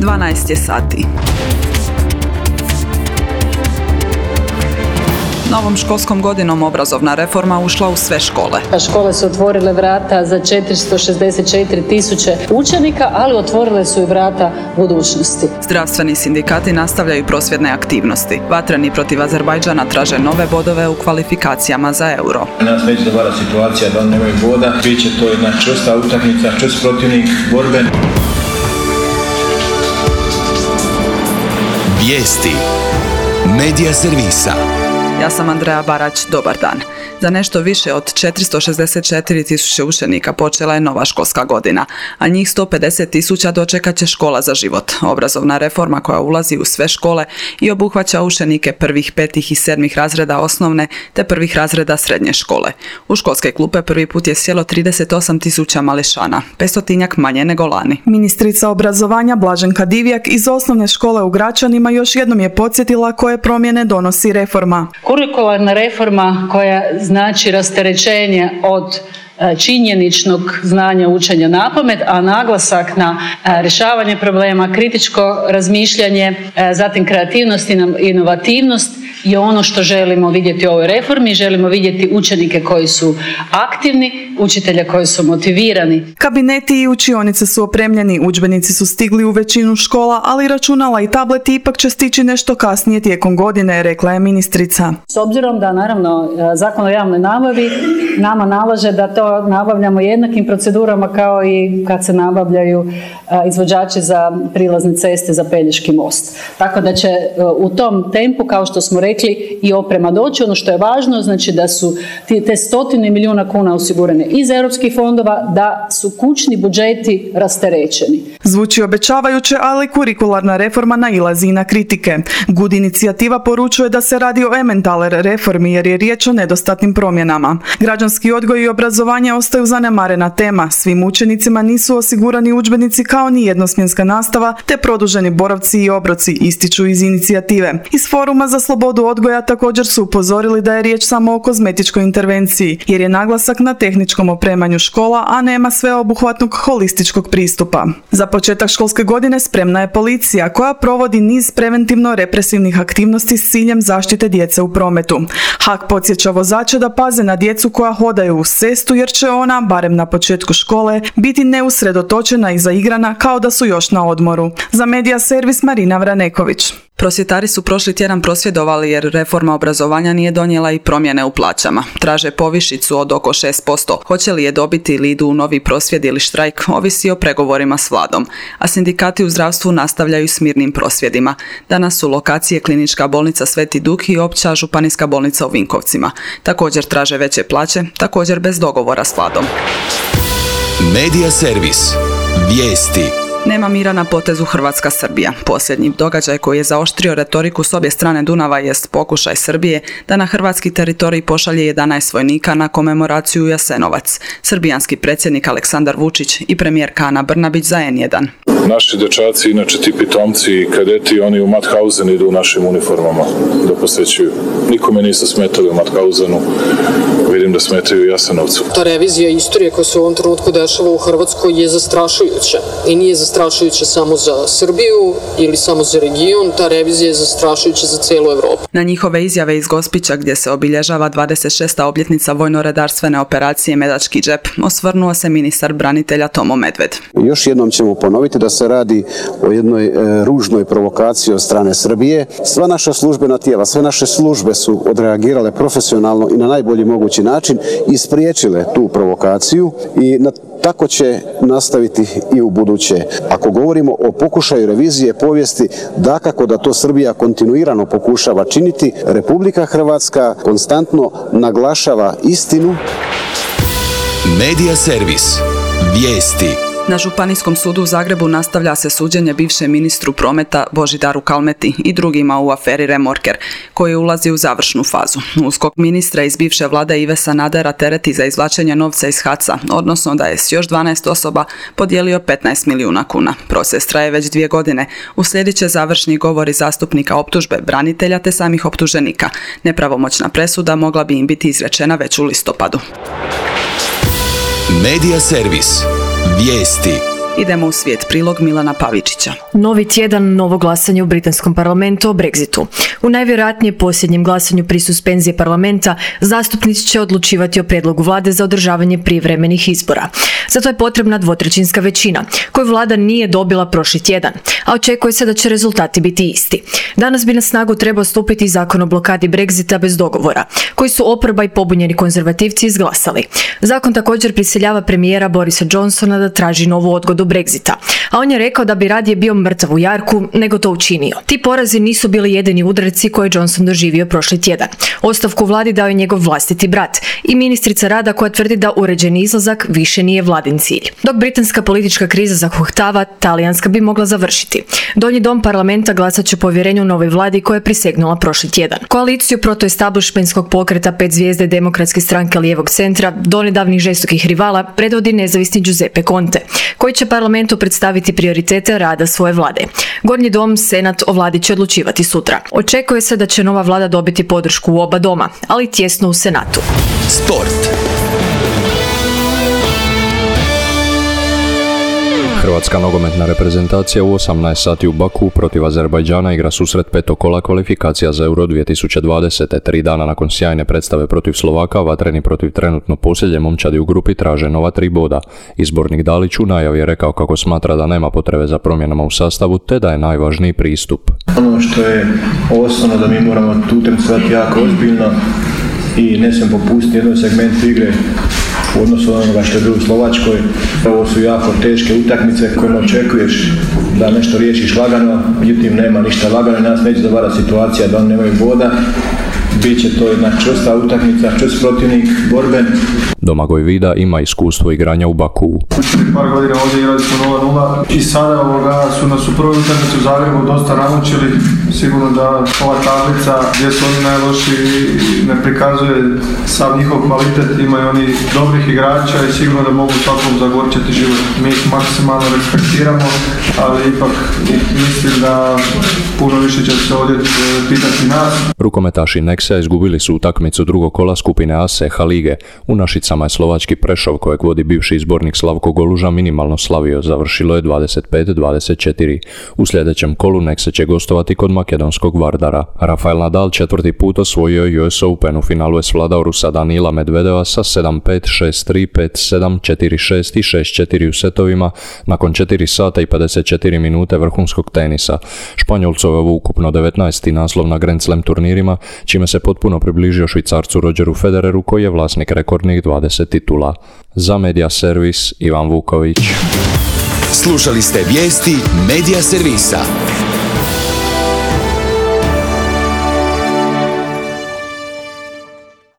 12 je sati. Novom školskom godinom obrazovna reforma ušla u sve škole. Škole su otvorile vrata za 464.000 učenika, ali otvorile su i vrata budućnosti. Zdravstveni sindikati nastavljaju prosvjedne aktivnosti. Vatreni protiv Azerbajdžana traže nove bodove u kvalifikacijama za euro. Nas neće dobara situacija da oni nemaju boda. Biće to jedna čvrsta utakmica, čvrst protivnik borbe. Vijesti Medija servisa. Ja sam Andreja Barać, dobar dan. Za nešto više od 464.000 učenika počela je nova školska godina, a njih 150.000 dočekat će Škola za život, obrazovna reforma koja ulazi u sve škole i obuhvaća učenike prvih, 5. i 7. razreda osnovne te prvih razreda srednje škole. U školske klupe prvi put je sjelo 38.000 mališana, 500 manje nego lani. Ministrica obrazovanja Blaženka Divjak iz osnovne škole u Gračanima još jednom je podsjetila koje promjene donosi reforma. Kurikularna reforma koja znači rasterećenje od činjeničnog znanja učenja napamet, a naglasak na rješavanje problema, kritičko razmišljanje, zatim kreativnost i inovativnost je ono što želimo vidjeti u ovoj reformi. Želimo vidjeti učenike koji su aktivni, učitelja koji su motivirani. Kabineti i učionice su opremljeni, udžbenici su stigli u većinu škola, ali računala i tableti ipak će stići nešto kasnije tijekom godine, rekla je ministrica. S obzirom da naravno Zakon o javnoj nabavi nama nalaže da to nabavljamo jednakim procedurama kao i kad se nabavljaju izvođači za prilazne ceste za Pelješki most. Tako da će u tom tempu, kao što smo rekli, i oprema doći. Ono što je važno, znači da su te stotine milijuna kuna osigurane iz europskih fondova, da su kućni budžeti rasterećeni. Zvuči obećavajuće, ali kurikularna reforma nailazi na kritike. GUD inicijativa poručuje da se radi o ementaler reformi jer je riječ o nedostatnim promjenama. Građanski odgoj i obrazovanje ostaju zanemarena tema. Svim učenicima nisu osigurani udžbenici kao ni jednosmjenska nastava, te produženi boravci i obroci, ističu iz inicijative. Iz Foruma za slobodu odgoja također su upozorili da je riječ samo o kozmetičkoj intervenciji, jer je naglasak na tehničkom opremanju škola, a nema sveobuhvatnog holističkog pristupa. Za početak školske godine spremna je policija, koja provodi niz preventivno-represivnih aktivnosti s ciljem zaštite djece u prometu. HAK podsjeća vozače da paze na djecu koja hodaju uz cestu, jer će ona, barem na početku škole, biti neusredotočena i zaigrana kao da su još na odmoru. Za Medija servis Marina Vraneković. Prosvjetari su prošli tjedan prosvjedovali jer reforma obrazovanja nije donijela i promjene u plaćama. Traže povišicu od oko 6%. Hoće li je dobiti ili idu u novi prosvjed ili štrajk, ovisi o pregovorima s vladom. A sindikati u zdravstvu nastavljaju s mirnim prosvjedima. Danas su lokacije Klinička bolnica Sveti Duh i Opća županijska bolnica u Vinkovcima. Također traže veće plaće, također bez dogovora s vladom. Medija servis. Vijesti. Nema mira na potezu Hrvatska-Srbija. Posljednji događaj koji je zaoštrio retoriku s obje strane Dunava jest pokušaj Srbije da na hrvatski teritorij pošalje 11 vojnika na komemoraciju u Jasenovac. Srbijanski predsjednik Aleksandar Vučić i premijerka Ana Brnabić za N1. Naši dečaci, inače ti pitomci i kadeti, oni u Mauthausen idu u našim uniformama da posjećuju. Nikome nisu smetali u Mauthausenu, vidim da smetaju u Jasenovcu. Ta revizija istorije koja se u ovom trenutku dešava u Hrvatskoj je zastrašujuća. I nije zastrašujuća samo za Srbiju ili samo za region, ta revizija je zastrašujuća za cijelu Evropu. Na njihove izjave iz Gospića, gdje se obilježava 26. obljetnica vojno-redarstvene operacije Medački džep, osvrnuo se ministar branitelja Tomo Medved. Još jednom ćemo ponoviti da se radi o jednoj ružnoj provokaciji od strane Srbije. Sva naša službena tijela, sve naše službe su odreagirale profesionalno i na najbolji mogući način i spriječile tu provokaciju i tako će nastaviti i u buduće. Ako govorimo o pokušaju revizije povijesti, dakako da to Srbija kontinuirano pokušava činiti, Republika Hrvatska konstantno naglašava istinu. Medija servis. Vijesti. Na Županijskom sudu u Zagrebu nastavlja se suđenje bivšem ministru prometa Božidaru Kalmeti i drugima u aferi Remorker, koji ulazi u završnu fazu. USKOK ministra iz bivše vlade Ive Sanadera tereti za izvlačenje novca iz HAC-a, odnosno da je s još 12 osoba podijelio 15 milijuna kuna. Proces traje već 2 godine. Uslijedit će završni govori zastupnika optužbe, branitelja te samih optuženika. Nepravomoćna presuda mogla bi im biti izrečena već u listopadu. Medija servis. Vijesti. Idemo u svijet, prilog Milana Pavičića. Novi tjedan, novo glasanje u britanskom parlamentu o Brexitu. U najvjerojatnije posljednjem glasanju pri suspenziji parlamenta zastupnici će odlučivati o prijedlogu vlade za održavanje prijevremenih izbora. Zato je potrebna dvotrećinska većina, koju vlada nije dobila prošli tjedan, a očekuje se da će rezultati biti isti. Danas bi na snagu trebao stupiti zakon o blokadi Brexita bez dogovora, koji su oporba i pobunjeni konzervativci izglasali. Zakon također prisiljava premijera Borisa Johnsona da traži novu odgodu Brexita, a on je rekao da bi radije bio mrtav u jarku nego to učinio. Ti porazi nisu bili jedini udarci koje je Johnson doživio prošli tjedan. Ostavku vladi dao je njegov vlastiti brat i ministrica rada koja tvrdi da uređeni izlazak više nije vladin cilj. Dok britanska politička kriza zahuhtava, talijanska bi mogla završiti. Donji dom parlamenta glasat će povjerenju novoj vladi koja je prisegnula prošli tjedan. Koaliciju proto-establishmentskog pokreta 5 zvijezde Demokratske stranke lijevog centra, donedavnih žestokih rivala, predvodi nezavisni Giuseppe Conte, koji će parlamentu predstaviti prioritete rada svoje vlade. Gornji dom, senat o vladi će odlučivati sutra. Očekuje se da će nova vlada dobiti podršku u oba doma, ali tjesno u senatu. Sport. Hrvatska nogometna reprezentacija u 18 sati u Baku protiv Azerbajdžana igra susret petog kola kvalifikacija za Euro 2020. 3 dana nakon sjajne predstave protiv Slovaka, vatreni protiv trenutno posljednje momčadi u grupi traže nova 3 boda. Izbornik Dalić u najavi je rekao kako smatra da nema potrebe za promjenama u sastavu, te da je najvažniji pristup. Ono što je osnovno da mi moramo tu utakmicu jako ozbiljno i ne smijemo popustiti jednom segmentu igre u odnosu na onoga što je bilo u Slovačkoj. Ovo su jako teške utakmice kojima očekuješ da nešto riješiš lagano, međutim nema ništa lagano i nas neće zavarati situacija da oni nemaju boda. Biće to jedna čvrsta utakmica, čvrst protivnik, borben. Domagoj Vida ima iskustvo igranja u Baku. Učili par godina ovdje igrali smo 0-0 i sada su nas u prvoj utakmici u Zagrebu dosta namučili. Sigurno da ova tablica gdje su oni najlošiji ne prikazuje sav njihov kvalitet, imaju oni dobrih igrača i sigurno da mogu svakom zagorčati život. Mi ih maksimalno respektiramo, ali ipak mislim da puno više će se ovdje pitati nas. Rukometaši Nexa izgubili su utakmicu drugog kola skupine A CH lige. U Našicama je slovački Prešov, kojeg vodi bivši izbornik Slavko Goluža, minimalno slavio. Završilo je 25-24. U sljedećem kolu Nexa će gostovati kod makedonskog Vardara. Rafael Nadal 4. put osvojio US Open. U finalu je svladao Rusa Danila Medvedeva sa 7-5, 6-3, 5-7, 4-6 i 6-4 u setovima nakon 4 sata i 54 minute vrhunskog tenisa. Španjolcov je ukupno 19. naslov na Grand Slam turnirima, čime se potpuno približio Švicarcu Rogeru Federeru, koji je vlasnik rekordnih 20 titula. Za Media Servis, Ivan Vuković. Slušali ste vijesti Media Servisa.